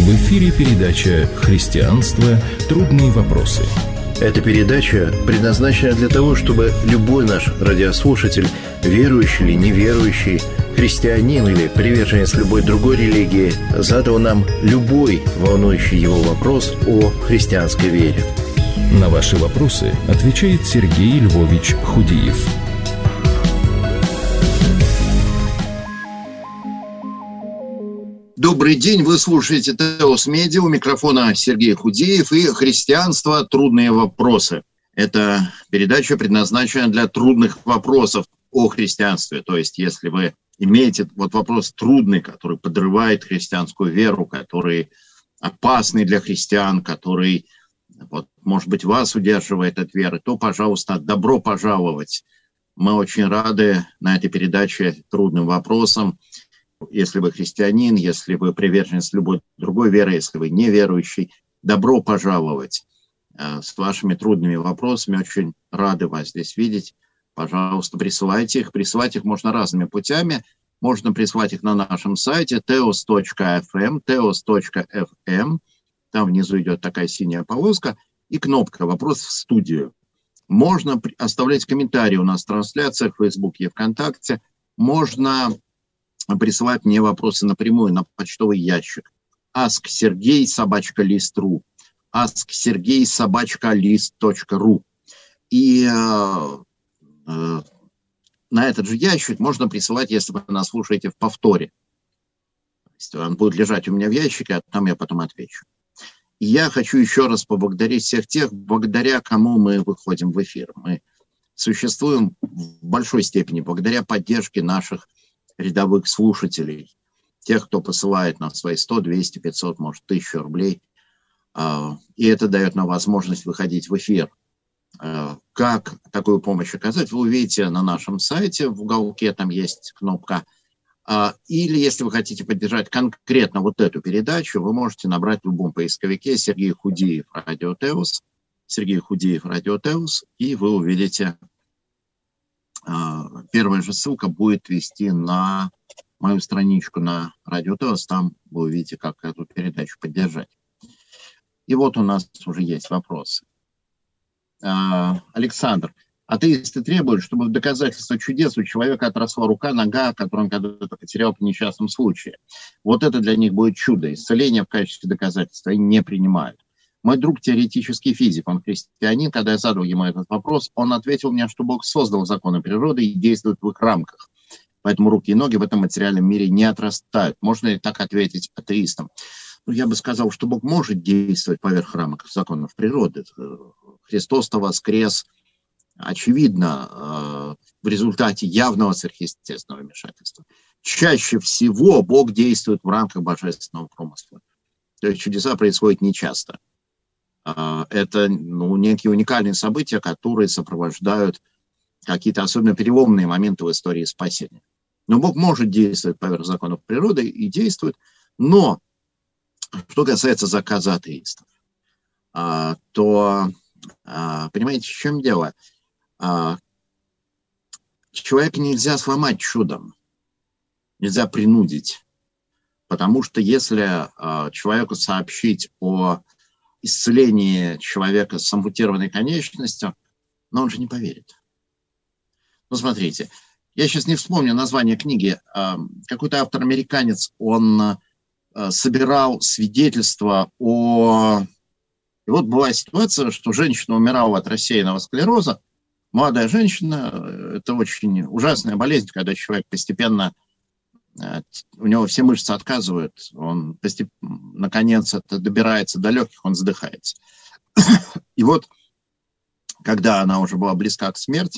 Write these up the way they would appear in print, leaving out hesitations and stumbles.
В эфире передача «Христианство. Трудные вопросы». Эта передача предназначена для того, чтобы любой наш радиослушатель, верующий или неверующий, христианин или приверженец любой другой религии, задал нам любой волнующий его вопрос о христианской вере. На ваши вопросы отвечает Сергей Львович Худиев. Добрый день, вы слушаете Теос Медиа, у микрофона Сергей Худиев и «Христианство. Трудные вопросы». Это передача предназначена для трудных вопросов о христианстве. То есть, если вы имеете вопрос трудный, который подрывает христианскую веру, который опасный для христиан, который, может быть, вас удерживает от веры, то, пожалуйста, добро пожаловать. Мы очень рады на этой передаче трудным вопросам. Если вы христианин, если вы приверженец любой другой веры, если вы неверующий, добро пожаловать с вашими трудными вопросами. Очень рады вас здесь видеть. Пожалуйста, присылайте их. Присылать их можно разными путями. Можно прислать их на нашем сайте teos.fm, teos.fm. Там внизу идет такая синяя полоска и кнопка «Вопрос в студию». Можно оставлять комментарии у нас в трансляциях в Facebook и ВКонтакте. Можно присылать мне вопросы напрямую на почтовый ящик asksergey@list.ru asksergey@list.ru. И на этот же ящик можно присылать, если вы нас слушаете в повторе. Он будет лежать у меня в ящике, а там я потом отвечу. И я хочу еще раз поблагодарить всех тех, благодаря кому мы выходим в эфир. Мы существуем в большой степени благодаря поддержке наших рядовых слушателей, тех, кто посылает нам свои 100, 200, 500, может, 1000 рублей. И это дает нам возможность выходить в эфир. Как такую помощь оказать, вы увидите на нашем сайте, в уголке там есть кнопка. Или, если вы хотите поддержать конкретно вот эту передачу, вы можете набрать в любом поисковике Сергей Худиев Радио Теос, Сергей Худиев Радио Теос, и вы увидите. Первая же ссылка будет вести на мою страничку на Радио Теос. Там вы увидите, как эту передачу поддержать. И вот у нас уже есть вопросы. Александр. Атеисты требуют, чтобы в доказательство чудес у человека отросла рука, нога, которую он когда-то потерял по несчастном случае. Вот это для них будет чудо. Исцеление в качестве доказательства они не принимают. Мой друг теоретический физик, он христианин, когда я задал ему этот вопрос, он ответил мне, что Бог создал законы природы и действует в их рамках. Поэтому руки и ноги в этом материальном мире не отрастают. Можно ли так ответить атеистам? Я бы сказал, что Бог может действовать поверх рамок законов природы. Христос-то воскрес, очевидно, в результате явного сверхъестественного вмешательства. Чаще всего Бог действует в рамках божественного промысла. То есть чудеса происходят нечасто. Это некие уникальные события, которые сопровождают какие-то особенно переломные моменты в истории спасения. Но Бог может действовать поверх законов природы и действует. Но что касается заказа атеистов, то, понимаете, в чем дело? Человека нельзя сломать чудом, нельзя принудить. Потому что если человеку сообщить о исцелении человека с ампутированной конечностью, но он же не поверит. Смотрите, я сейчас не вспомню название книги. Какой-то автор-американец, он собирал свидетельства о... И вот была ситуация, что женщина умирала от рассеянного склероза. Молодая женщина, это очень ужасная болезнь, когда человек постепенно... У него все мышцы отказывают, он наконец это добирается до легких, он задыхается. И вот, когда она уже была близка к смерти,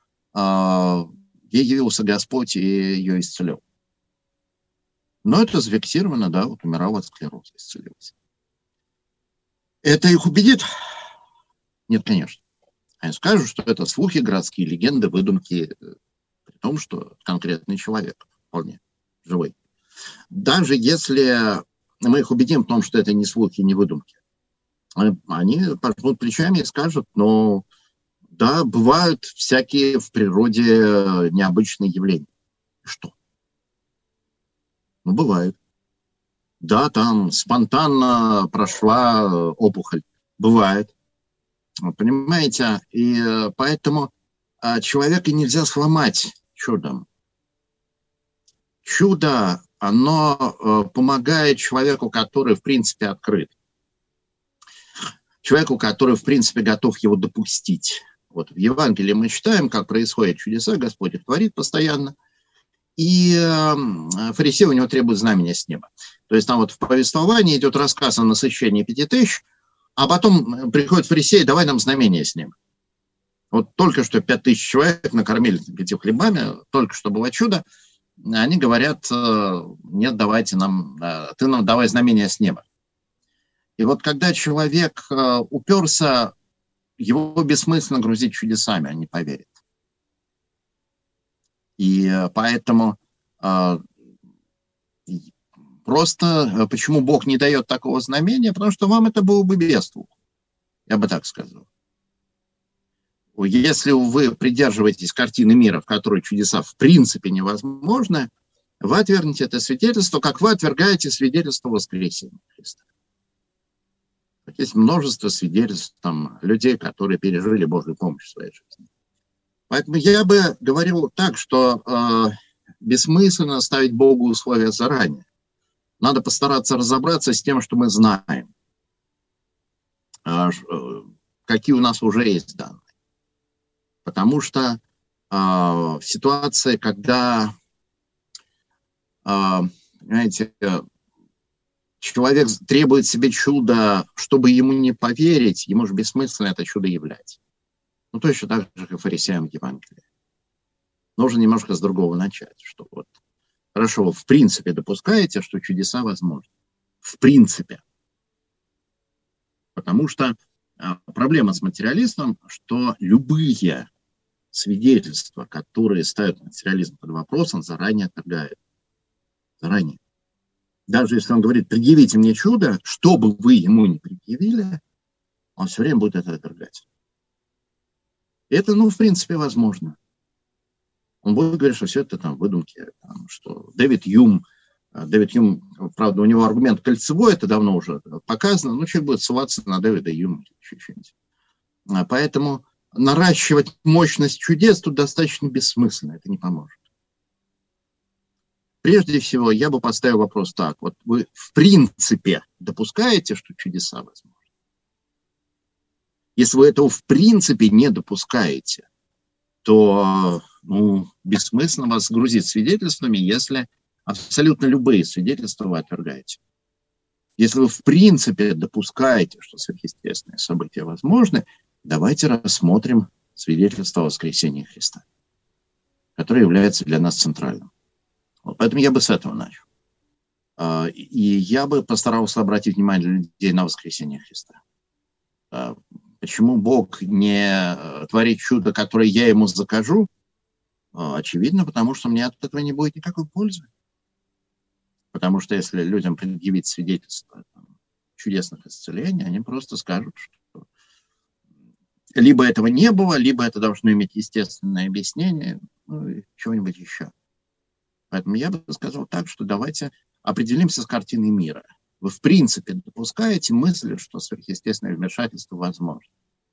ей явился Господь и ее исцелил. Но это зафиксировано, да, вот умирала от склероза, исцелилась. Это их убедит? Нет, конечно. Они скажут, что это слухи, городские легенды, выдумки, при том, что конкретный человек вполне живой. Даже если мы их убедим в том, что это не слухи, не выдумки, они пожмут плечами и скажут, да, бывают всякие в природе необычные явления. Что? Бывают. Да, там спонтанно прошла опухоль. Бывает. Понимаете? И поэтому человека нельзя сломать чудом. Чудо, оно помогает человеку, который, в принципе, открыт. Человеку, который, в принципе, готов его допустить. Вот в Евангелии мы читаем, как происходят чудеса, Господь их творит постоянно. И фарисеи у него требуют знамения с неба. То есть там вот в повествовании идет рассказ о насыщении 5000, а потом приходят фарисеи, давай нам знамение с неба. Вот только что 5000 человек накормили 5 хлебами, только что было чудо. Они говорят, нет, давайте нам, ты нам давай знамение с неба. И вот когда человек уперся, его бессмысленно грузить чудесами, он не поверит. И поэтому просто почему Бог не дает такого знамения? Потому что вам это было бы без толку. Я бы так сказал. Если вы придерживаетесь картины мира, в которой чудеса в принципе невозможны, вы отвергнете это свидетельство, как вы отвергаете свидетельство воскресения Христа. Есть множество свидетельств там, людей, которые пережили Божью помощь в своей жизни. Поэтому я бы говорил так, что бессмысленно ставить Богу условия заранее. Надо постараться разобраться с тем, что мы знаем, какие у нас уже есть данные. Потому что в ситуации, когда, понимаете, человек требует себе чуда, чтобы ему не поверить, ему же бессмысленно это чудо являть. Ну, точно так же, как и фарисеям Евангелия. Нужно немножко с другого начать, что вот, хорошо, вы в принципе допускаете, что чудеса возможны. В принципе. Потому что проблема с материализмом, что любые свидетельства, которые ставят материализм под вопросом, заранее отвергают. Заранее. Даже если он говорит, предъявите мне чудо, что бы вы ему не предъявили, он все время будет это отвергать. Это, в принципе, возможно. Он будет говорить, что все это там выдумки, там, что Дэвид Юм, правда, у него аргумент кольцевой, это давно уже показано, но человек будет ссылаться на Дэвида Юма или еще что-нибудь. Поэтому наращивать мощность чудес тут достаточно бессмысленно, это не поможет. Прежде всего, я бы поставил вопрос так. Вот вы в принципе допускаете, что чудеса возможны? Если вы этого в принципе не допускаете, то бессмысленно вас грузить свидетельствами, если абсолютно любые свидетельства вы отвергаете. Если вы в принципе допускаете, что сверхъестественные события возможны, давайте рассмотрим свидетельство о воскресении Христа, которое является для нас центральным. Поэтому я бы с этого начал. И я бы постарался обратить внимание людей на воскресение Христа. Почему Бог не творит чудо, которое я ему закажу? Очевидно, потому что мне от этого не будет никакой пользы. Потому что если людям предъявить свидетельство чудесных исцелений, они просто скажут, что либо этого не было, либо это должно иметь естественное объяснение, и чего-нибудь еще. Поэтому я бы сказал так, что давайте определимся с картиной мира. Вы в принципе допускаете мысль, что сверхъестественное вмешательство возможно.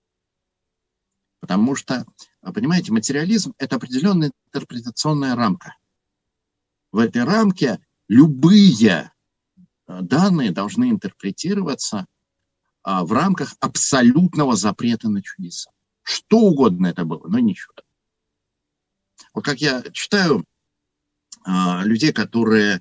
Потому что, понимаете, материализм – это определенная интерпретационная рамка. В этой рамке любые данные должны интерпретироваться в рамках абсолютного запрета на чудеса. Что угодно это было, но ничего. Вот как я читаю людей, которые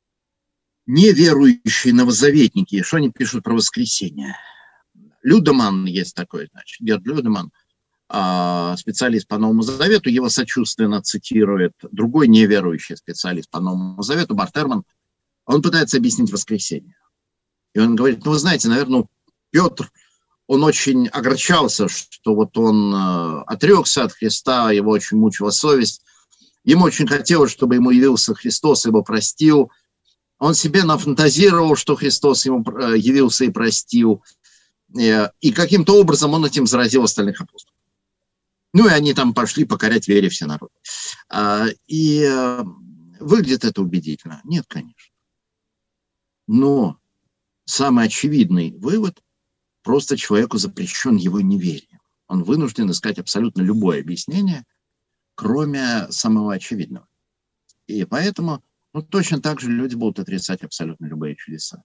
неверующие новозаветники, что они пишут про воскресение. Людеман есть такой, значит, Герд Людеман, специалист по Новому Завету, его сочувственно цитирует другой неверующий специалист по Новому Завету, Барт Эрман. Он пытается объяснить воскресение. И он говорит, вы знаете, наверное, Петр, он очень огорчался, что вот он отрекся от Христа, его очень мучила совесть. Ему очень хотелось, чтобы ему явился Христос, его простил. Он себе нафантазировал, что Христос ему явился и простил. И каким-то образом он этим заразил остальных апостолов. И они там пошли покорять вере все народы. И выглядит это убедительно? Нет, конечно. Но самый очевидный вывод – просто человеку запрещен его неверие. Он вынужден искать абсолютно любое объяснение, кроме самого очевидного. И поэтому точно так же люди будут отрицать абсолютно любые чудеса.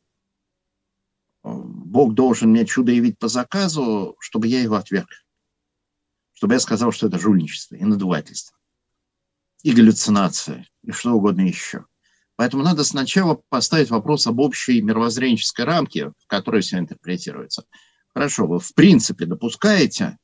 Бог должен мне чудо явить по заказу, чтобы я его отверг. Чтобы я сказал, что это жульничество и надувательство, и галлюцинация, и что угодно еще. Поэтому надо сначала поставить вопрос об общей мировоззренческой рамке, в которой все интерпретируется. Хорошо, вы в принципе допускаете,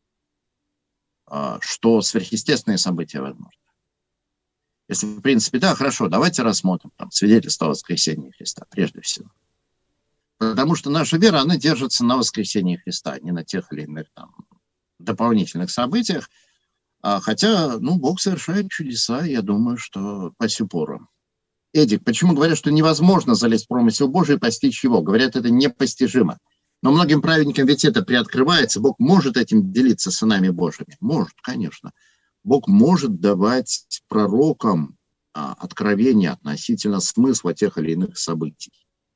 что сверхъестественные события возможны? Если в принципе да, хорошо, давайте рассмотрим свидетельство о воскресении Христа прежде всего. Потому что наша вера, она держится на воскресении Христа, а не на тех или иных дополнительных событиях. Хотя, Бог совершает чудеса, я думаю, что по сю пору. Эдик, почему говорят, что невозможно залезть в промысел Божий и постичь его? Говорят, это непостижимо. Но многим праведникам ведь это приоткрывается. Бог может этим делиться сынами Божьими? Может, конечно. Бог может давать пророкам откровения относительно смысла тех или иных событий.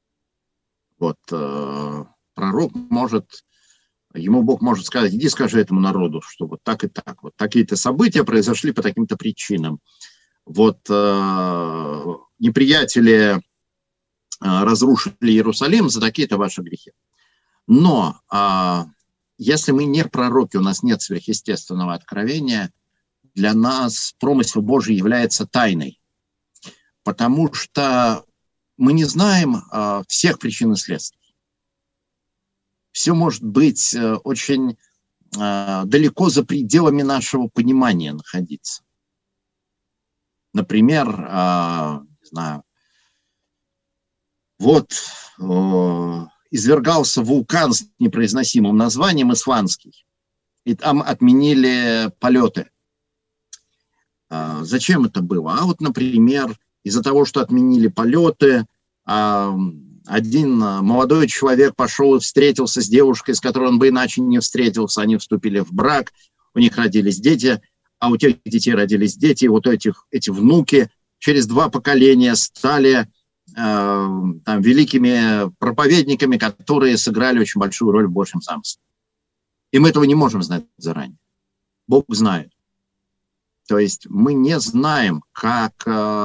Пророк может, ему Бог может сказать: иди скажи этому народу, что вот так и так, вот такие-то события произошли по таким-то причинам. Неприятели разрушили Иерусалим за такие-то ваши грехи. Но если мы не пророки, у нас нет сверхъестественного откровения, для нас промысел Божий является тайной, потому что мы не знаем всех причин и следствий. Все может быть очень далеко за пределами нашего понимания находиться. Например, извергался вулкан с непроизносимым названием Исландский, и там отменили полеты. Зачем это было? Например, из-за того, что отменили полеты, один молодой человек пошел и встретился с девушкой, с которой он бы иначе не встретился. Они вступили в брак, у них родились дети, а у тех детей родились дети, и эти внуки через 2 поколения стали великими проповедниками, которые сыграли очень большую роль в Божьем замысле. И мы этого не можем знать заранее. Бог знает. То есть мы не знаем, как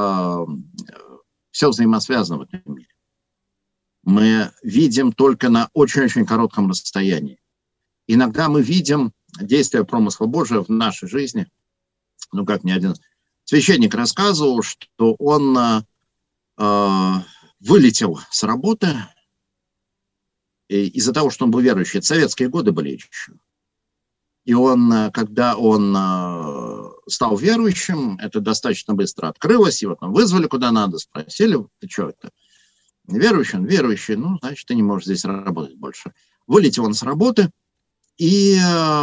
все взаимосвязано в этом мире. Мы видим только на очень-очень коротком расстоянии. Иногда мы видим действие промысла Божия в нашей жизни. Как мне один священник рассказывал, что он вылетел с работы из-за того, что он был верующий. Это советские годы были еще. И когда он стал верующим, это достаточно быстро открылось, его вызвали куда надо, спросили: ты что это? Верующий? Он верующий, значит, ты не можешь здесь работать больше. Вылетел он с работы, и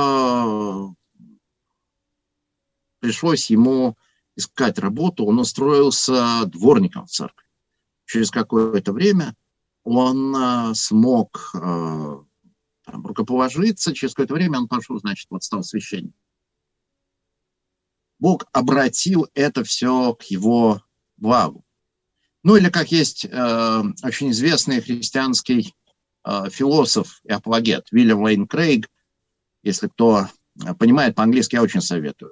пришлось ему искать работу. Он устроился дворником в церкви. Через какое-то время он смог рукоположиться, через какое-то время он пошел, стал священником. Бог обратил это все к его благу. Или как есть очень известный христианский философ и апологет Уильям Лейн Крейг. Если кто понимает по-английски, я очень советую.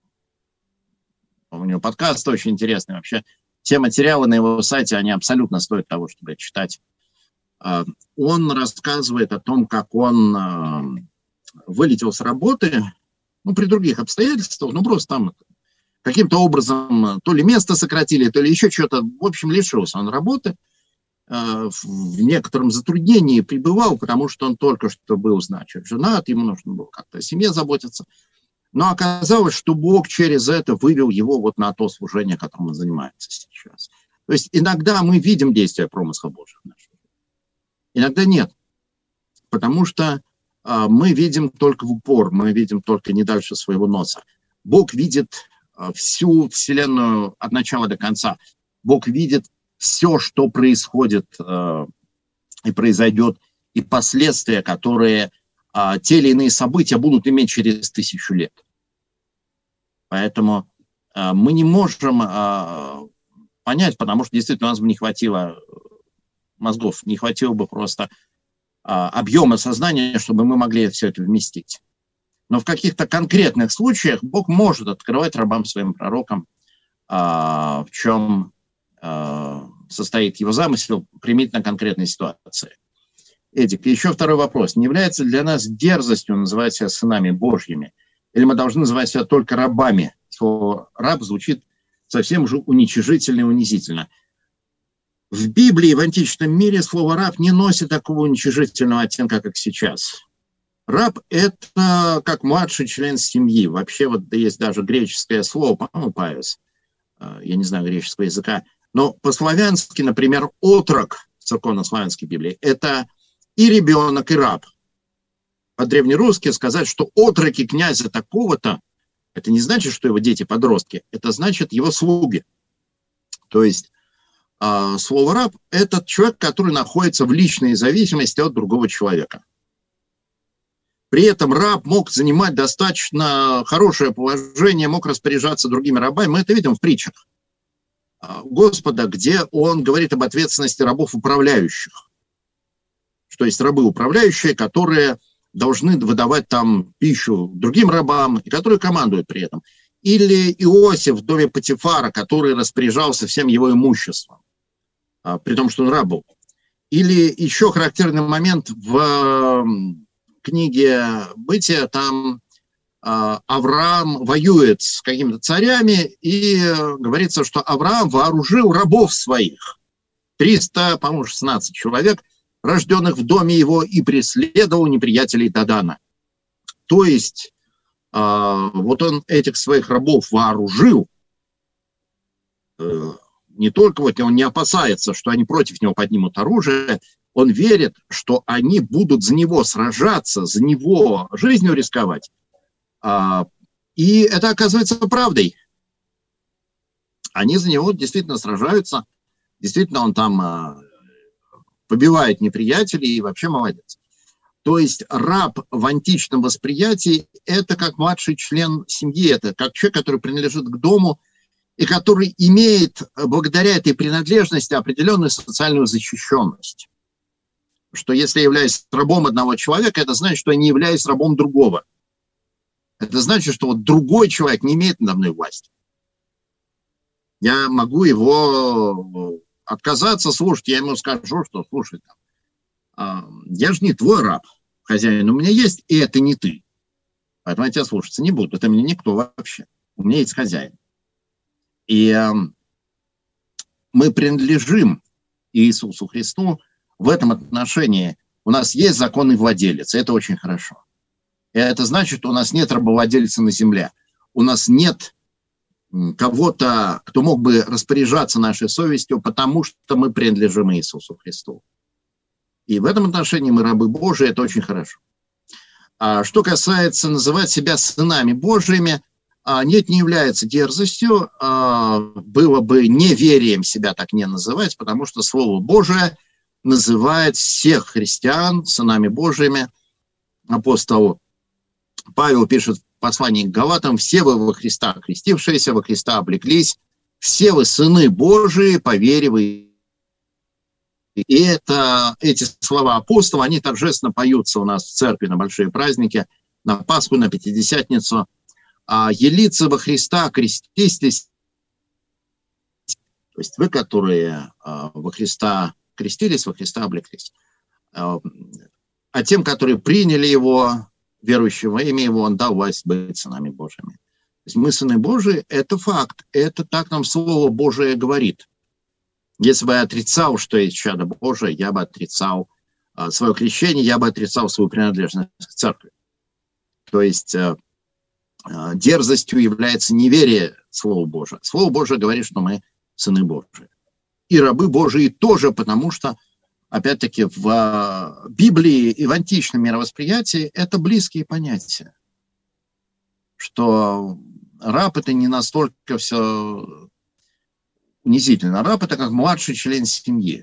У него подкаст очень интересный. Вообще, все материалы на его сайте, они абсолютно стоят того, чтобы читать. Он рассказывает о том, как он вылетел с работы, при других обстоятельствах, просто там каким-то образом то ли место сократили, то ли еще что-то. В общем, лишился он работы, в некотором затруднении пребывал, потому что он только что был, женат, ему нужно было как-то о семье заботиться. Но оказалось, что Бог через это вывел его на то служение, которым он занимается сейчас. То есть иногда мы видим действия промысла Божьего в нашей жизни, иногда нет. Потому что мы видим только в упор, мы видим только не дальше своего носа. Бог видит всю Вселенную от начала до конца. Бог видит все, что происходит и произойдет, и последствия, которые те или иные события будут иметь через 1000 лет. Поэтому мы не можем понять, потому что действительно у нас бы не хватило мозгов не хватило бы просто объема сознания, чтобы мы могли все это вместить. Но в каких-то конкретных случаях Бог может открывать рабам своим пророкам, в чем состоит его замысел применительно конкретной ситуации. Эдик, еще второй вопрос. Не является для нас дерзостью называть себя сынами Божьими? Или мы должны называть себя только рабами? Слово «раб» звучит совсем уже уничижительно и унизительно. В Библии, в античном мире слово «раб» не носит такого уничижительного оттенка, как сейчас. Раб – это как младший член семьи. Вообще вот есть даже греческое слово, по-моему, «паис». Я не знаю греческого языка. Но по-славянски, например, отрок в церковно-славянской Библии – это и ребенок, и раб. По-древнерусски сказать, что отроки князя такого-то, это не значит, что его дети подростки, это значит его слуги. То есть слово «раб» – это человек, который находится в личной зависимости от другого человека. При этом раб мог занимать достаточно хорошее положение, мог распоряжаться другими рабами. Мы это видим в притчах Господа, где он говорит об ответственности рабов управляющих. Что есть рабы управляющие, которые должны выдавать там пищу другим рабам, и которые командуют при этом. Или Иосиф в доме Потифара, который распоряжался всем его имуществом, при том, что он раб был. Или еще характерный момент в книге «Бытия», там Авраам воюет с какими-то царями, и говорится, что Авраам вооружил рабов своих, 300, по-моему, 16 человек, рожденных в доме его, и преследовал неприятелей Дадана. То есть вот он этих своих рабов вооружил, не только вот он не опасается, что они против него поднимут оружие, он верит, что они будут за него сражаться, за него жизнью рисковать. И это оказывается правдой. Они за него действительно сражаются, действительно он там побивает неприятелей и вообще молодец. То есть раб в античном восприятии – это как младший член семьи, это как человек, который принадлежит к дому и который имеет благодаря этой принадлежности определенную социальную защищенность. Что если я являюсь рабом одного человека, это значит, что я не являюсь рабом другого. Это значит, что вот другой человек не имеет надо мной власти. Я могу его отказаться слушать, я ему скажу, что слушай, я же не твой раб, хозяин, у меня есть, и это не ты. Поэтому я тебя слушаться не буду, это мне никто вообще. У меня есть хозяин. И мы принадлежим Иисусу Христу в этом отношении. У нас есть законный владелец, это очень хорошо. И это значит, у нас нет рабовладельца на земле. У нас нет кого-то, кто мог бы распоряжаться нашей совестью, потому что мы принадлежим Иисусу Христу. И в этом отношении мы рабы Божии, это очень хорошо. А что касается называть себя сынами Божьими, нет, не является дерзостью, было бы неверием себя так не называть, потому что Слово Божие называет всех христиан сынами Божьими. Апостол Павел пишет в послании к Галатам: «Все вы во Христа крестившиеся, во Христа облеклись, все вы сыны Божии, по вере вы». И эти слова апостола, они торжественно поются у нас в церкви на большие праздники, на Пасху, на Пятидесятницу. «Елицы во Христа креститесь», то есть вы, которые во Христа крестились, во Христа облеклись. А тем, которые приняли Его, верующие во имя Его, Он дал власть быть сынами Божьими. То есть мы сыны Божии, это факт, это так нам Слово Божие говорит. Если бы я отрицал, что есть чадо Божие, я бы отрицал свое крещение, я бы отрицал свою принадлежность к церкви. То есть дерзостью является неверие Слова Божия. Слово Божие говорит, что мы сыны Божии. И рабы Божии тоже, потому что, опять-таки, в Библии и в античном мировосприятии это близкие понятия. Что раб – это не настолько все унизительно. Раб – это как младший член семьи.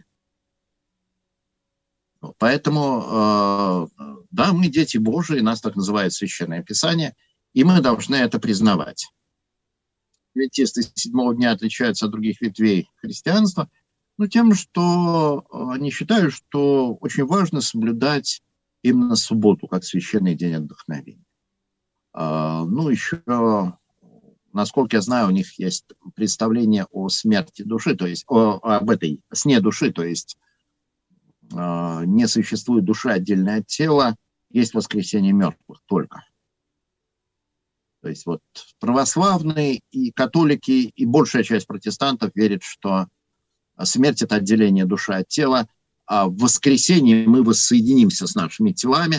Поэтому, да, мы дети Божии, нас так называет Священное Писание, и мы должны это признавать. Адвентисты седьмого дня отличаются от других ветвей христианства Ну, тем, что они считают, что очень важно соблюдать именно субботу, как священный день отдохновения. Ну, еще, насколько я знаю, у них есть представление о смерти души, то есть об этой сне души, то есть не существует души отдельно от тела, есть воскресение мертвых только. То есть вот православные и католики, и большая часть протестантов верят, что смерть – это отделение души от тела, а в воскресенье мы воссоединимся с нашими телами.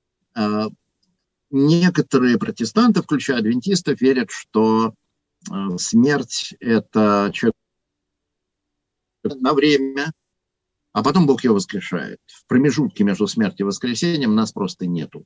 Некоторые протестанты, включая адвентистов, верят, что смерть – это человек на время, а потом Бог его воскрешает. В промежутке между смертью и воскресением нас просто нету.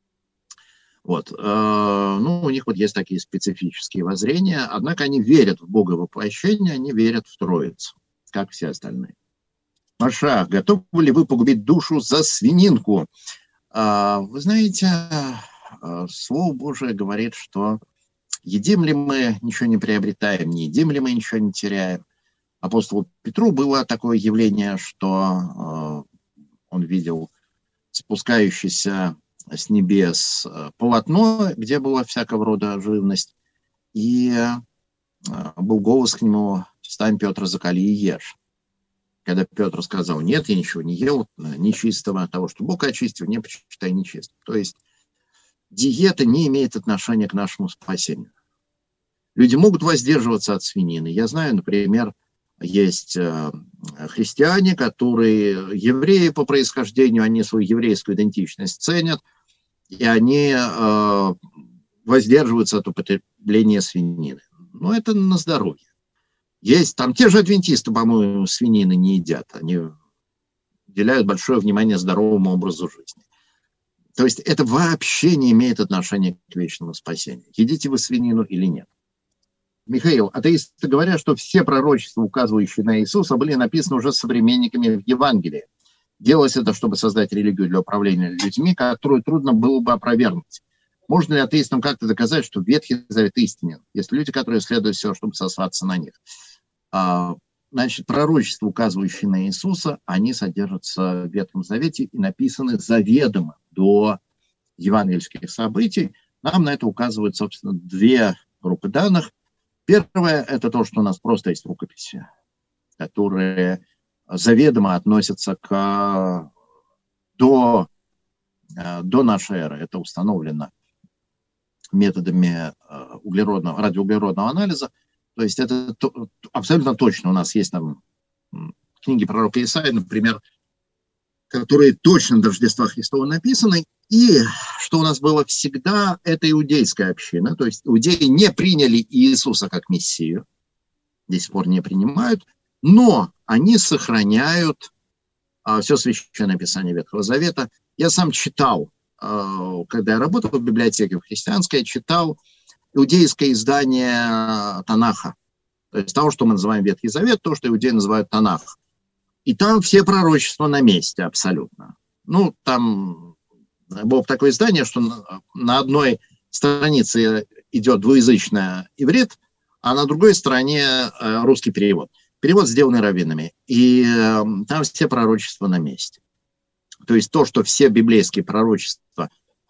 Вот. Ну, у них вот есть такие специфические воззрения, однако они верят в Бога воплощения, они верят в Троицу, как все остальные. Маша, готовы ли вы погубить душу за свининку? Вы знаете, Слово Божие говорит, что едим ли мы, ничего не приобретаем, не едим ли мы, ничего не теряем. Апостолу Петру было такое явление, что он видел спускающийся с небес полотно, где была всякого рода живность, и был голос к нему: «Встань, Петр, закали и ешь». Когда Петр сказал: «Нет, я ничего не ел нечистого, того, что Бог очистил, не почитай нечистым». То есть диета не имеет отношения к нашему спасению. Люди могут воздерживаться от свинины. Я знаю, например, есть христиане, которые евреи по происхождению, они свою еврейскую идентичность ценят, и они воздерживаются от употребления свинины. Но это на здоровье. Есть там те же адвентисты, по-моему, свинины не едят. Они уделяют большое внимание здоровому образу жизни. То есть это вообще не имеет отношения к вечному спасению. Едите вы свинину или нет. Михаил, атеисты говорят, что все пророчества, указывающие на Иисуса, были написаны уже современниками в Евангелии. Делалось это, чтобы создать религию для управления людьми, которую трудно было бы опровергнуть. Можно ли атеистам как-то доказать, что Ветхий Завет истинен? Есть люди, которые следуют все, чтобы сослаться на них. Значит, пророчества, указывающие на Иисуса, они содержатся в Ветхом Завете и написаны заведомо до евангельских событий. Нам на это указывают, собственно, две группы данных. Первое – это то, что у нас просто есть рукописи, которые заведомо относятся до нашей эры. Это установлено методами радиоуглеродного анализа. То есть это абсолютно точно. У нас есть там книги пророка Исаии, например, которые точно до Рождества Христова написаны. И что у нас было всегда, это иудейская община. То есть иудеи не приняли Иисуса как Мессию, до сих пор не принимают, но они сохраняют все священное писание Ветхого Завета. Я сам читал, когда я работал в библиотеке в христианской, я читал иудейское издание Танаха. То есть того, что мы называем Ветхий Завет, то, что иудеи называют Танах. И там все пророчества на месте абсолютно. Ну, там было такое издание, что на одной странице идет двуязычный иврит, а на другой стороне русский перевод. Перевод, сделанный раввинами. И там все пророчества на месте. То есть то, что все библейские пророчества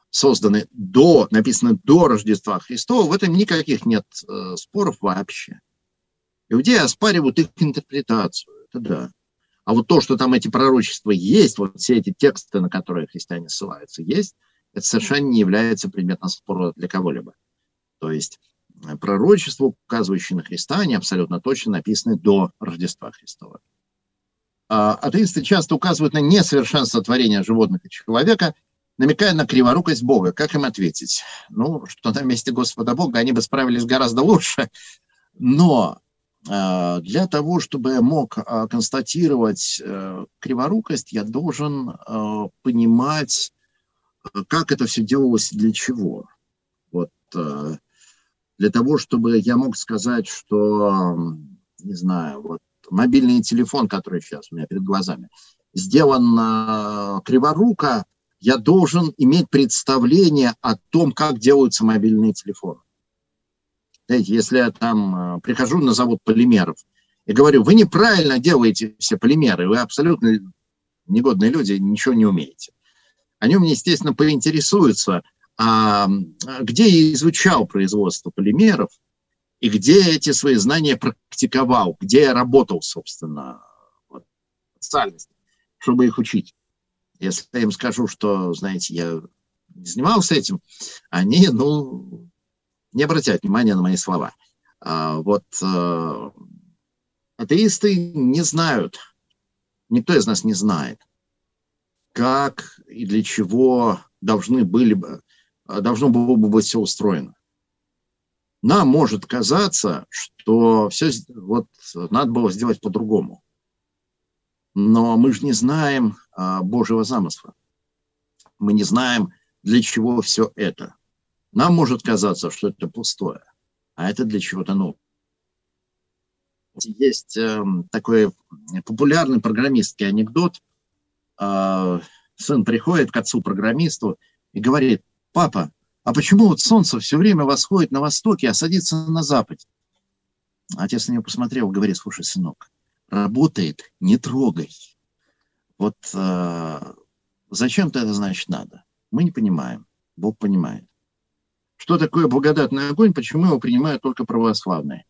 написаны до Рождества Христова, в этом никаких нет споров вообще. Иудеи оспаривают их интерпретацию. Это да. А вот то, что там эти пророчества есть, вот все эти тексты, на которые христиане ссылаются, есть, это совершенно не является предметом спора для кого-либо. То есть пророчества, указывающие на Христа, они абсолютно точно написаны до Рождества Христова. Атеисты часто указывают на несовершенство творения животных и человека, намекая на криворукость Бога. Как им ответить? Ну, что на месте Господа Бога они бы справились гораздо лучше, но для того, чтобы я мог констатировать криворукость, я должен понимать, как это все делалось, для чего. Вот, для того, чтобы я мог сказать, что, не знаю, вот мобильный телефон, который сейчас у меня перед глазами, сделан криворуко, я должен иметь представление о том, как делаются мобильные телефоны. Знаете, если я там прихожу на завод полимеров и говорю, вы неправильно делаете все полимеры, вы абсолютно негодные люди, ничего не умеете. Они у меня, естественно, поинтересуются, а где я изучал производство полимеров, и где эти свои знания практиковал, где я работал, собственно, в специальности, чтобы их учить. Если я им скажу, что, знаете, я не занимался этим, они, не обратят внимания на мои слова. Атеисты не знают, никто из нас не знает, как и для чего должно было бы быть все устроено. Нам может казаться, что все надо было сделать по-другому. Но мы же не знаем Божьего замысла. Мы не знаем, для чего все это. Нам может казаться, что это пустое, а это для чего-то нового. Есть такой популярный программистский анекдот. Сын приходит к отцу-программисту и говорит: папа, а почему вот солнце все время восходит на востоке, а садится на западе? Отец на него посмотрел и говорит: слушай, сынок, работает, не трогай. Зачем-то это значит надо? Мы не понимаем, Бог понимает. Что такое благодатный огонь, почему его принимают только православные?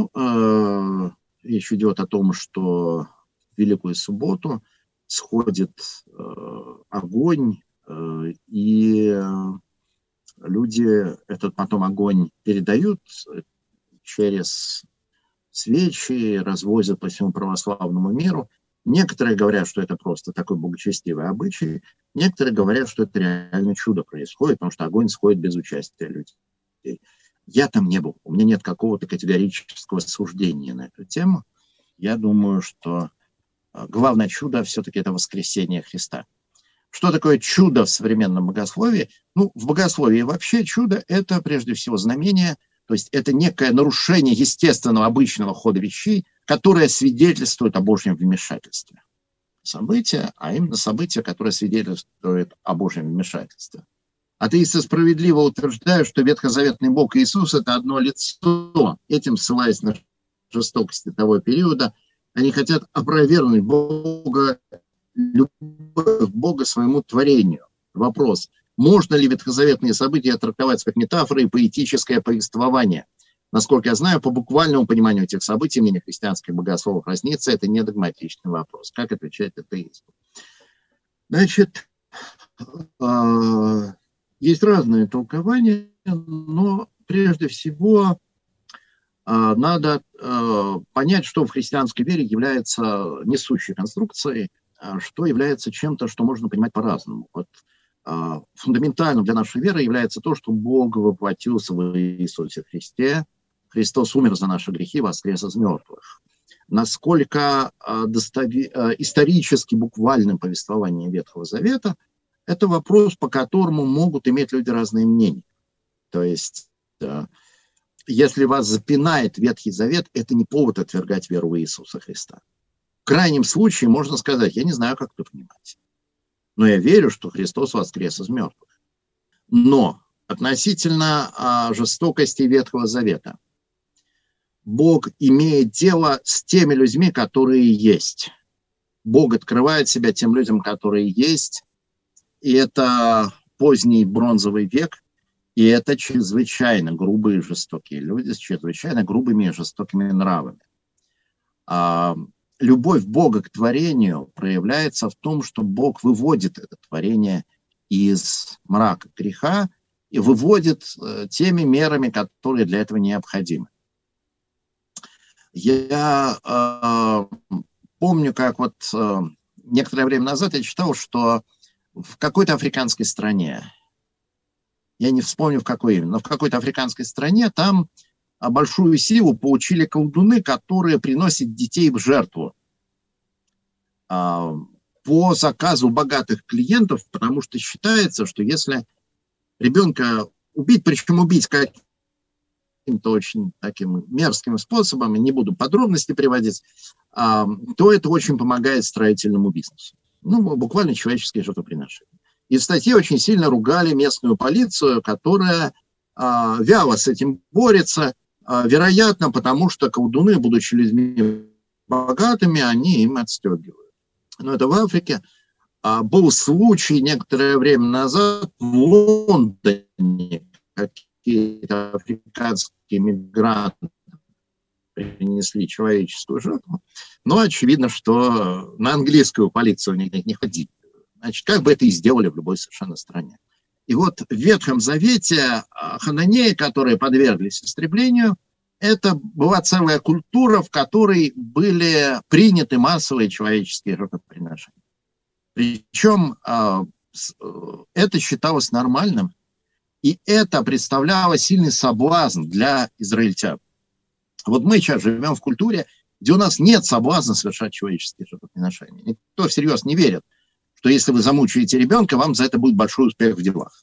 Речь идет о том, что в Великую Субботу сходит огонь, и люди этот потом огонь передают через свечи, развозят по всему православному миру. Некоторые говорят, что это просто такой богочестивый обычай, некоторые говорят, что это реально чудо происходит, потому что огонь сходит без участия людей. Я там не был, у меня нет какого-то категорического суждения на эту тему. Я думаю, что главное чудо все-таки это воскресение Христа. Что такое чудо в современном богословии? В богословии вообще чудо – это прежде всего знамение, то есть это некое нарушение естественного, обычного хода вещей, которое свидетельствует о Божьем вмешательстве. Событие, а именно событие, которое свидетельствует о Божьем вмешательстве. Атеисты справедливо утверждают, что ветхозаветный Бог Иисус – это одно лицо. Этим, ссылаясь на жестокости того периода, они хотят опровергнуть любовь Бога своему творению. Вопрос: можно ли ветхозаветные события трактовать как метафоры и поэтическое повествование? Насколько я знаю, по буквальному пониманию этих событий мнение христианских богословов разнится. Это не догматичный вопрос. Как отвечать атеисту? Значит, есть разные толкования, но прежде всего надо понять, что в христианской вере является несущей конструкцией, что является чем-то, что можно понимать по-разному. Фундаментальным для нашей веры является то, что Бог воплотился в Иисусе Христе. Христос умер за наши грехи, воскрес из мертвых. Насколько исторически буквальным повествование Ветхого Завета – это вопрос, по которому могут иметь люди разные мнения. То есть, если вас запинает Ветхий Завет, это не повод отвергать веру в Иисуса Христа. В крайнем случае можно сказать: я не знаю, как это понимать, но я верю, что Христос воскрес из мертвых. Но относительно жестокости Ветхого Завета, Бог имеет дело с теми людьми, которые есть. Бог открывает себя тем людям, которые есть, и это поздний бронзовый век, и это чрезвычайно грубые и жестокие люди с чрезвычайно грубыми и жестокими нравами. Любовь Бога к творению проявляется в том, что Бог выводит это творение из мрака греха и выводит теми мерами, которые для этого необходимы. Я помню, как некоторое время назад я читал, что в какой-то африканской стране, я не вспомню в какой именно, но в какой-то африканской стране там большую силу получили колдуны, которые приносят детей в жертву по заказу богатых клиентов, потому что считается, что если ребенка убить, причем убить каким-то очень таким мерзким способом, не буду подробности приводить, то это очень помогает строительному бизнесу. Буквально человеческие жертвоприношения. И в статье очень сильно ругали местную полицию, которая вяло с этим борется, вероятно, потому что колдуны, будучи людьми богатыми, они им отстегивают. Но это в Африке. Был случай некоторое время назад в Лондоне, какие-то африканские мигранты принесли человеческую жертву. Но очевидно, что на английскую полицию не ходили. Значит, как бы это и сделали в любой совершенно стране. И вот в Ветхом Завете хананеи, которые подверглись истреблению, это была целая культура, в которой были приняты массовые человеческие жертвоприношения. Причем это считалось нормальным, и это представляло сильный соблазн для израильтян. Вот мы сейчас живем в культуре, где у нас нет соблазна совершать человеческие жертвоприношения. Никто всерьез не верит, что если вы замучаете ребенка, вам за это будет большой успех в делах.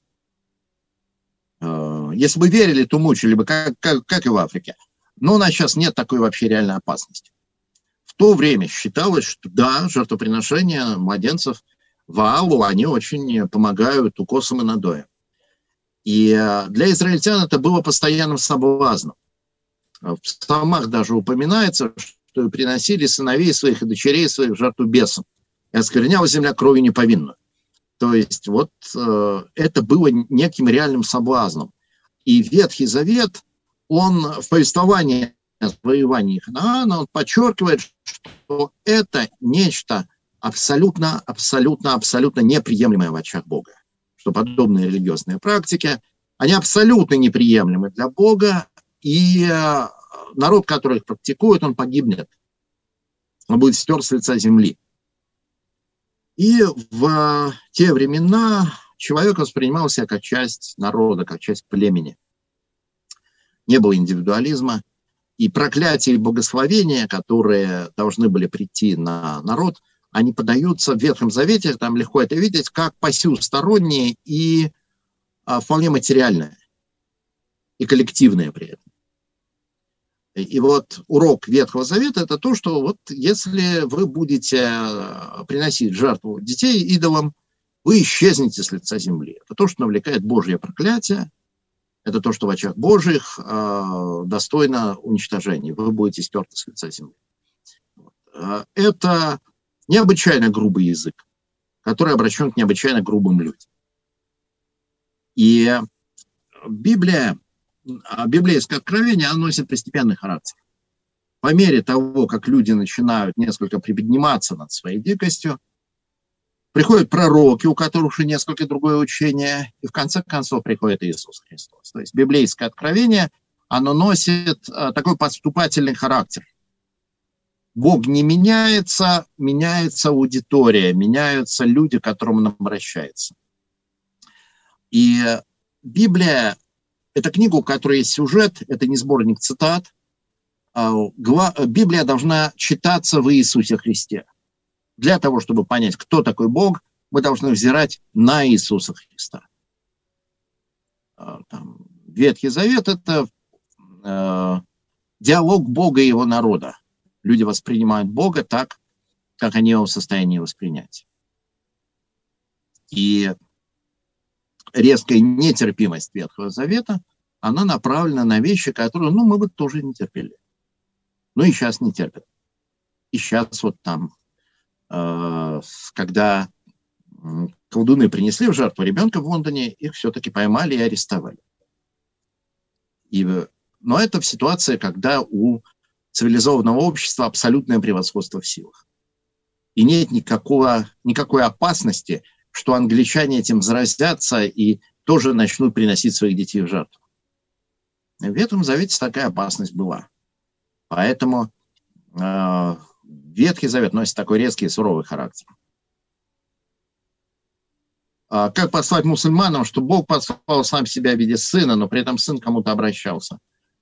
Если бы верили, то мучили бы, как и в Африке. Но у нас сейчас нет такой вообще реальной опасности. В то время считалось, что да, жертвоприношения младенцев Ваалу, они очень помогают укосам и надоям. И для израильтян это было постоянным соблазном. В псалмах даже упоминается, что приносили сыновей своих и дочерей своих в жертву бесам. И оскверняла земля кровью неповинную. То есть вот это было неким реальным соблазном. И Ветхий Завет, он в повествовании о завоевании Ханаана, он подчеркивает, что это нечто абсолютно неприемлемое в очах Бога. Что подобные религиозные практики, они абсолютно неприемлемы для Бога, и народ, который их практикует, он погибнет. Он будет стер с лица земли. И в те времена человек воспринимался как часть народа, как часть племени. Не было индивидуализма. И проклятия и благословения, которые должны были прийти на народ, они подаются в Ветхом Завете, там легко это видеть, как посюсторонние и вполне материальные, и коллективные при этом. И вот урок Ветхого Завета – это то, что вот если вы будете приносить жертву детей идолам, вы исчезнете с лица земли. Это то, что навлекает Божье проклятие, это то, что в очах Божьих достойно уничтожения. Вы будете стерты с лица земли. Это необычайно грубый язык, который обращен к необычайно грубым людям. И библейское откровение, оно носит постепенный характер. По мере того, как люди начинают несколько приподниматься над своей дикостью, приходят пророки, у которых уже несколько другое учение, и в конце концов приходит Иисус Христос. То есть библейское откровение, оно носит такой поступательный характер. Бог не меняется, меняется аудитория, меняются люди, к которым он обращается. И Библия – это книга, у которой есть сюжет, это не сборник цитат. Библия должна читаться в Иисусе Христе. Для того, чтобы понять, кто такой Бог, мы должны взирать на Иисуса Христа. Ветхий Завет – это диалог Бога и его народа. Люди воспринимают Бога так, как они его в состоянии воспринять. И резкая нетерпимость Ветхого Завета, она направлена на вещи, которые, мы бы тоже не терпели. Но и сейчас не терпят. И сейчас вот там, когда колдуны принесли в жертву ребенка в Лондоне, их все-таки поймали и арестовали. Но это в ситуации, когда у цивилизованного общества абсолютное превосходство в силах. И нет никакой опасности, что англичане этим заразятся и тоже начнут приносить своих детей в жертву. В Ветхом Завете такая опасность была. Поэтому Ветхий Завет носит такой резкий и суровый характер. Как послать мусульманам, что Бог послал сам себя в виде сына, но при этом сын кому-то обращался?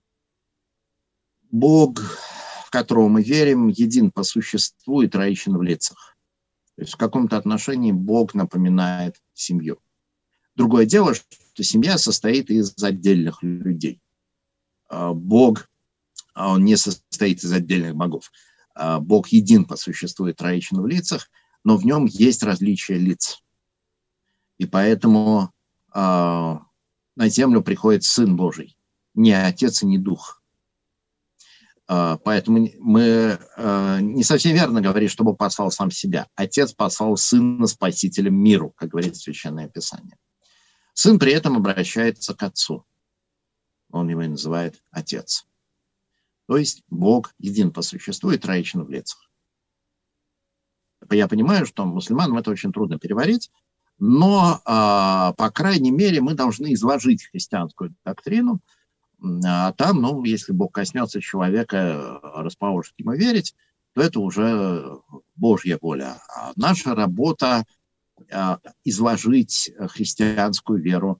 Бог, в которого мы верим, един по существу и троичен в лицах. То есть в каком-то отношении Бог напоминает семью. Другое дело, что семья состоит из отдельных людей. Бог, он не состоит из отдельных богов. Бог един по существу и троичен в лицах, но в нем есть различия лиц. И поэтому на землю приходит Сын Божий, не Отец и не Дух. Поэтому мы не совсем верно говорим, что Бог послал сам себя. Отец послал Сына Спасителем миру, как говорит Священное Писание. Сын при этом обращается к Отцу. Он его и называет Отец. То есть Бог един по существу и троичен в лицах. Я понимаю, что мусульманам это очень трудно переварить, но, по крайней мере, мы должны изложить христианскую доктрину. А там, если Бог коснется человека, расположит ему верить, то это уже Божья воля. А наша работа изложить христианскую веру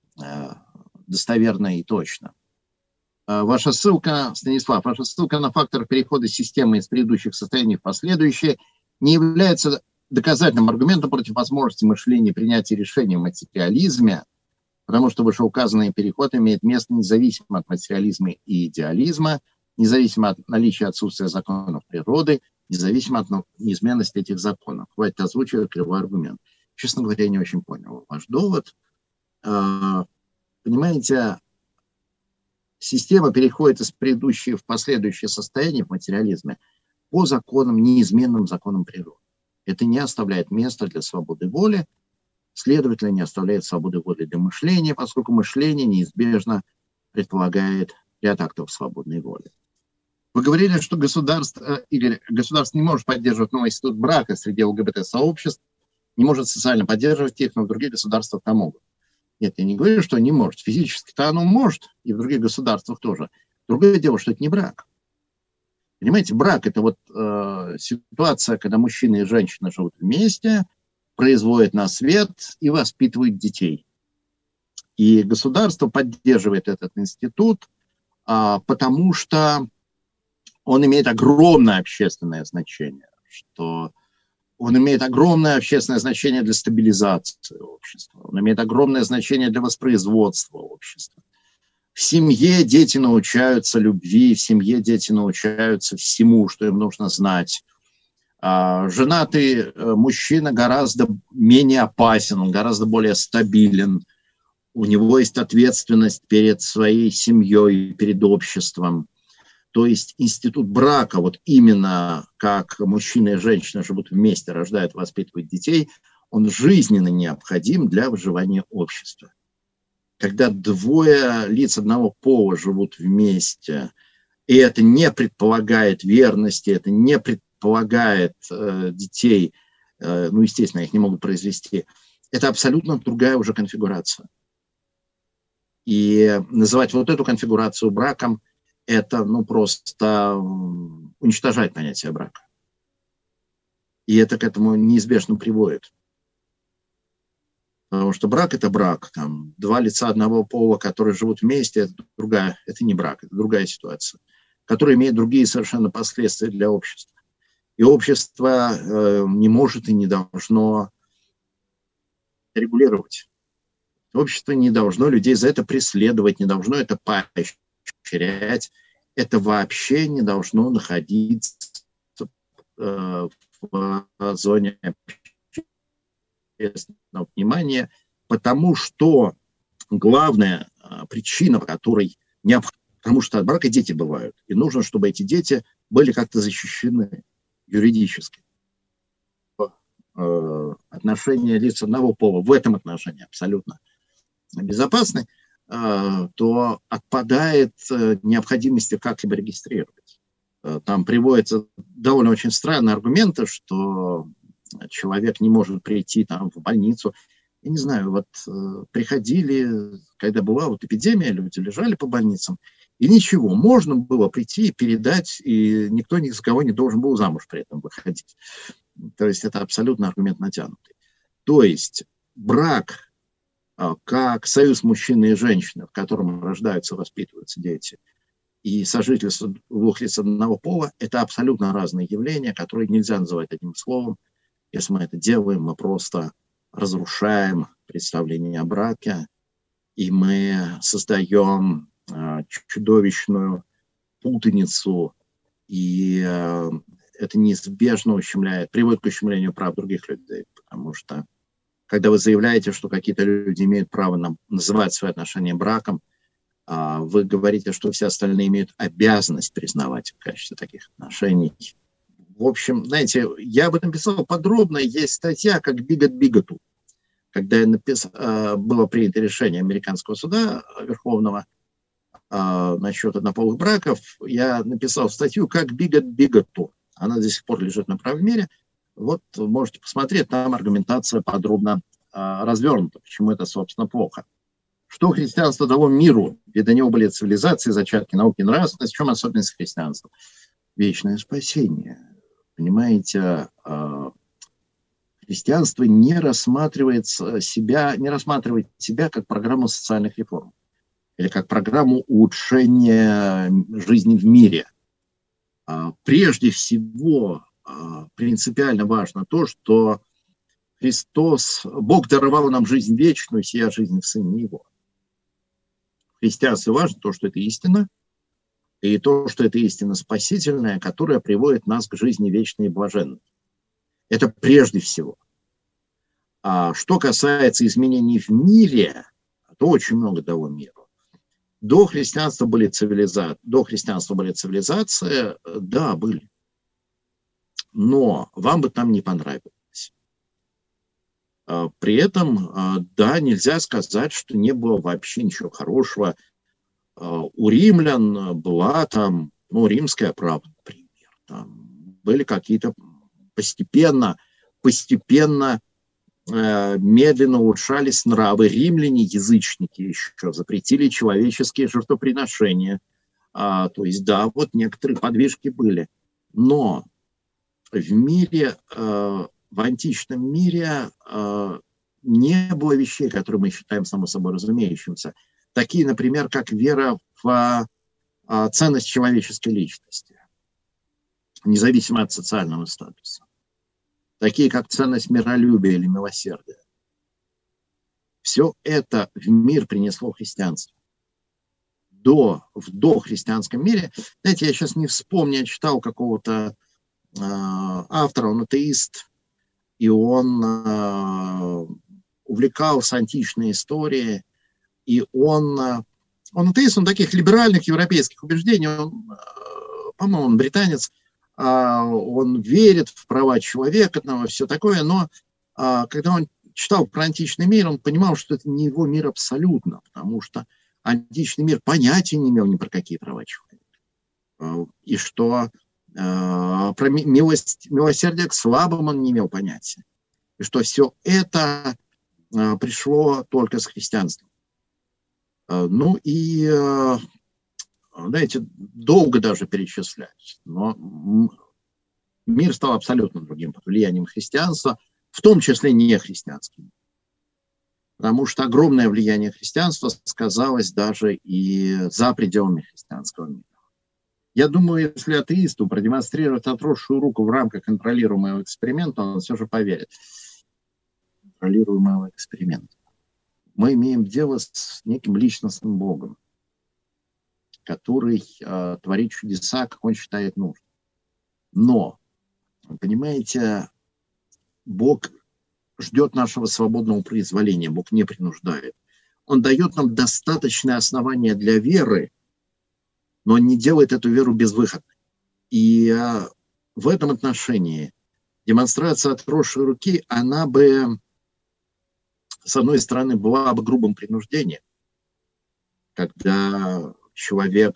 достоверно и точно. Ваша ссылка, Станислав, ваша ссылка на фактор перехода системы из предыдущих состояний в последующие не является доказательным аргументом против возможности мышления и принятия решений в материализме, потому что вышеуказанный переход имеет место независимо от материализма и идеализма, независимо от наличия отсутствия законов природы, независимо от неизменности этих законов. Хватит озвучивать кривой аргумент. Честно говоря, я не очень понял ваш довод. Понимаете, система переходит из предыдущего в последующее состояние в материализме по законам, неизменным законам природы. Это не оставляет места для свободы воли, следовательно, не оставляет свободы воли для мышления, поскольку мышление неизбежно предполагает ряд актов свободной воли. Вы говорили, что государство не может поддерживать новый институт брака среди ЛГБТ-сообществ, не может социально поддерживать их, но в других государствах там могут. Нет, я не говорю, что не может. Физически-то оно может, и в других государствах тоже. Другое дело, что это не брак. Понимаете, брак – это ситуация, когда мужчина и женщина живут вместе, производят на свет и воспитывают детей. И государство поддерживает этот институт, потому что он имеет огромное общественное значение, он имеет огромное общественное значение для стабилизации общества, он имеет огромное значение для воспроизводства общества. В семье дети научаются любви, в семье дети научаются всему, что им нужно знать. Женатый мужчина гораздо менее опасен, он гораздо более стабилен. У него есть ответственность перед своей семьей, перед обществом. То есть институт брака, именно как мужчина и женщина живут вместе, рождают, воспитывают детей, он жизненно необходим для выживания общества. Когда двое лиц одного пола живут вместе, и это не предполагает верности, это не предполагает детей, естественно, их не могут произвести, это абсолютно другая уже конфигурация. И называть эту конфигурацию браком – это просто уничтожать понятие брака. И это к этому неизбежно приводит. Потому что брак – это брак. Два лица одного пола, которые живут вместе, это не брак, это другая ситуация, которая имеет другие совершенно последствия для общества. И общество не может и не должно регулировать. Общество не должно людей за это преследовать, не должно это поощрять. Это вообще не должно находиться в зоне общественного внимания, потому что главная причина, по которой потому что от брака дети бывают, и нужно, чтобы эти дети были как-то защищены юридически. Отношения лиц одного пола в этом отношении абсолютно безопасны, то отпадает необходимость как-либо регистрировать. Там приводятся довольно очень странные аргументы, что человек не может прийти в больницу. Я не знаю, приходили, когда была эпидемия, люди лежали по больницам, и ничего, можно было прийти и передать, и никто ни за кого не должен был замуж при этом выходить. То есть это абсолютно аргумент натянутый. То есть брак как союз мужчины и женщины, в котором рождаются, воспитываются дети, и сожительство двух лиц одного пола – это абсолютно разные явления, которые нельзя называть одним словом. Если мы это делаем, мы просто разрушаем представление о браке, и мы создаем чудовищную путаницу, и это неизбежно приводит к ущемлению прав других людей, потому что когда вы заявляете, что какие-то люди имеют право называть свои отношения браком, Вы говорите, что все остальные имеют обязанность признавать в качестве таких отношений. В общем, знаете, я об этом писал подробно. Есть статья как «Бигот биготу». Когда было принято решение американского суда Верховного насчет однополых браков, я написал статью как «Бигот биготу». Она до сих пор лежит на правомере. Вот можете посмотреть, там аргументация подробно развернута, почему это, собственно, плохо. Что христианство дало миру? Ведь до него были цивилизации, зачатки науки и нравственности. В чем особенность христианства? Вечное спасение. Понимаете, христианство не рассматривает себя как программу социальных реформ или как программу улучшения жизни в мире. Прежде всего, принципиально важно то, что Бог даровал нам жизнь вечную, сия жизнь в Сыне Его. В христианстве важно то, что это истина, и то, что это истина спасительная, которая приводит нас к жизни вечной и блаженной. Это прежде всего. А что касается изменений в мире, то очень много дало миру. До христианства были цивилизации, да, были. Но вам бы там не понравилось. При этом, да, нельзя сказать, что не было вообще ничего хорошего. У римлян была там, римское право, например. Там были какие-то постепенно медленно улучшались нравы. Римляне, язычники еще, запретили человеческие жертвоприношения. То есть, да, вот некоторые подвижки были. Но в мире, в античном мире не было вещей, которые мы считаем само собой разумеющимся. Такие, например, как вера в ценность человеческой личности, независимо от социального статуса. Такие, как ценность миролюбия или милосердия. Все это в мир принесло христианство. В дохристианском мире, знаете, я сейчас не вспомню, я читал какого-то автора, он атеист, и он увлекался античной историей, и он атеист, он таких либеральных европейских убеждений, по-моему, он британец, он верит в права человека, все такое, но когда он читал про античный мир, он понимал, что это не его мир абсолютно, потому что античный мир понятия не имел ни про какие права человека. И что про милосердие к слабым он не имел понятия. И что все это пришло только с христианством. Ну и, знаете, долго даже перечислять, но мир стал абсолютно другим под влиянием христианства, в том числе не христианским. Потому что огромное влияние христианства сказалось даже и за пределами христианского мира. Я думаю, если атеисту продемонстрировать отросшую руку в рамках контролируемого эксперимента, он все же поверит. Контролируемого эксперимента. Мы имеем дело с неким личностным Богом, который творит чудеса, как он считает нужным. Но, понимаете, Бог ждет нашего свободного произволения, Бог не принуждает. Он дает нам достаточное основание для веры, но он не делает эту веру безвыходной. И в этом отношении демонстрация отросшей руки, она бы, с одной стороны, была бы грубым принуждением, когда человек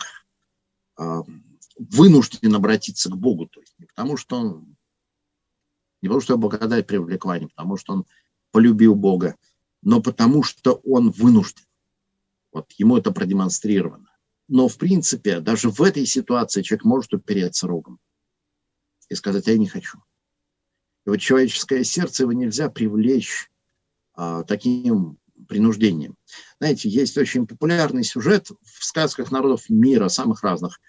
вынужден обратиться к Богу, то есть не потому, что его благодать привлекла, не потому, что он полюбил Бога, но потому, что он вынужден. Вот ему это продемонстрировано. Но, в принципе, даже в этой ситуации человек может упереться рогом и сказать: я не хочу. И вот человеческое сердце его нельзя привлечь таким принуждением. Знаете, есть очень популярный сюжет в сказках народов мира, самых разных,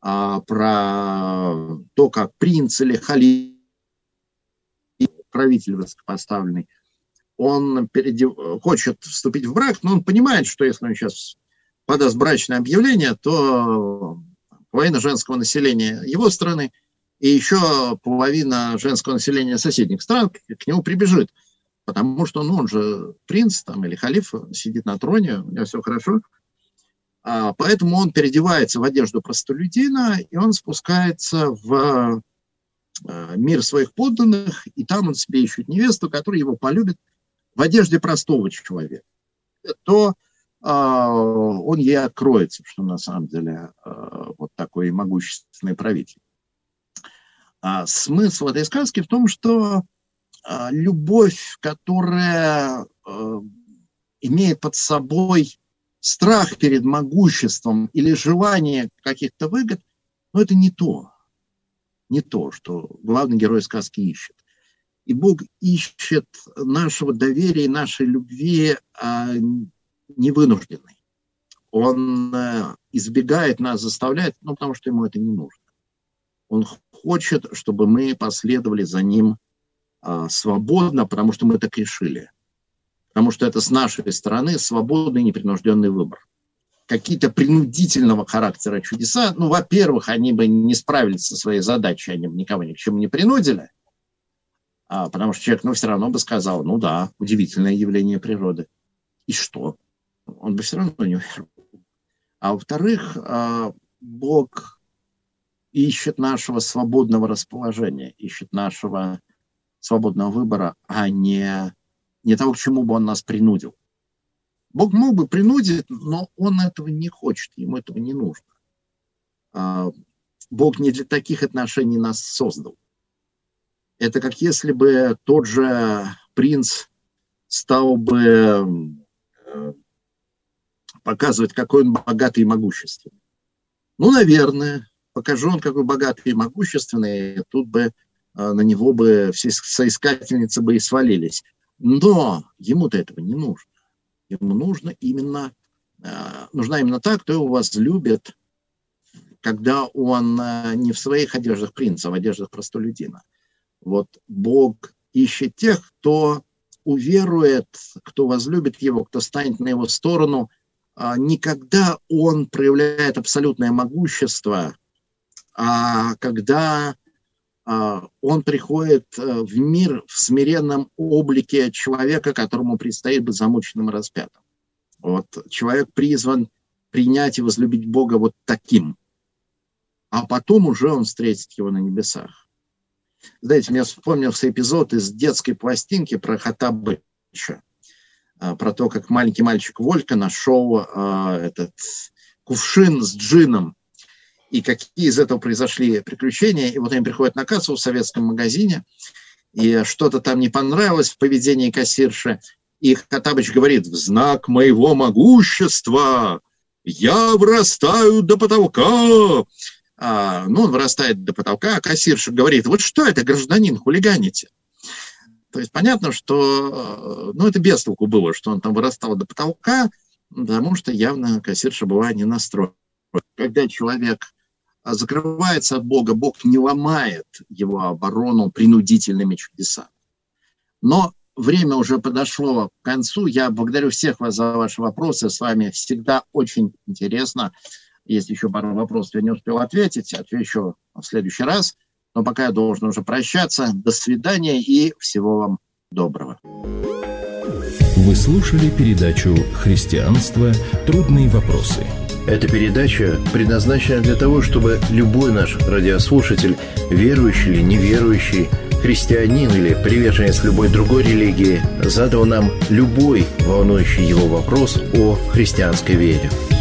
про то, как принц или халиф, правитель высокопоставленный, он хочет вступить в брак, но он понимает, что если он сейчас подаст брачное объявление, то половина женского населения его страны и еще половина женского населения соседних стран к нему прибежит. Потому что он же принц там, или халиф, сидит на троне, у него все хорошо. Поэтому он переодевается в одежду простолюдина, и он спускается в мир своих подданных, и там он себе ищет невесту, которая его полюбит в одежде простого человека. То он ей откроется, что на самом деле вот такой могущественный правитель. Смысл этой сказки в том, что любовь, которая имеет под собой страх перед могуществом или желание каких-то выгод, но это не то, что главный герой сказки ищет. И Бог ищет нашего доверия и нашей любви невынужденной. Он избегает нас, заставляет, потому что ему это не нужно. Он хочет, чтобы мы последовали за ним свободно, потому что мы так решили. Потому что это с нашей стороны свободный, непринужденный выбор. Какие-то принудительного характера чудеса, во-первых, они бы не справились со своей задачей, они бы никого ни к чему не принудили, потому что человек, все равно бы сказал, да, удивительное явление природы. И что? Он бы все равно не уверовал. А во-вторых, Бог ищет нашего свободного расположения, ищет нашего свободного выбора, а не того, к чему бы он нас принудил. Бог мог бы принудить, но он этого не хочет, ему этого не нужно. Бог не для таких отношений нас создал. Это как если бы тот же принц стал бы показывать, какой он богатый и могущественный. Наверное, покажу он, какой богатый и могущественный, тут бы на него бы все соискательницы бы и свалились. Но ему-то этого не нужно. Ему нужна именно та, кто его возлюбит, когда он не в своих одеждах принца, а в одеждах простолюдина. Вот Бог ищет тех, кто уверует, кто возлюбит его, кто станет на его сторону, не когда он проявляет абсолютное могущество, а когда он приходит в мир в смиренном облике человека, которому предстоит быть замученным и распятым. Вот человек призван принять и возлюбить Бога вот таким, а потом уже он встретит его на небесах. Знаете, мне вспомнился эпизод из детской пластинки про Хоттабыча, про то, как маленький мальчик Волька нашел этот кувшин с джином, и какие из этого произошли приключения. И вот они приходят на кассу в советском магазине, и что-то там не понравилось в поведении кассирши, и Хоттабыч говорит: в знак моего могущества я вырастаю до потолка. Он вырастает до потолка, а кассирша говорит: вот что это, гражданин, хулиганите? То есть понятно, что это без толку было, что он там вырастал до потолка, потому что явно кассирша была не настроена. Когда человек закрывается от Бога, Бог не ломает его оборону принудительными чудесами. Но время уже подошло к концу. Я благодарю всех вас за ваши вопросы. С вами всегда очень интересно. Есть еще пару вопросов, я не успел ответить. Отвечу в следующий раз. Но пока я должен уже прощаться. До свидания и всего вам доброго. Вы слушали передачу «Христианство. Трудные вопросы». Эта передача предназначена для того, чтобы любой наш радиослушатель, верующий или неверующий, христианин или приверженец любой другой религии, задал нам любой волнующий его вопрос о христианской вере.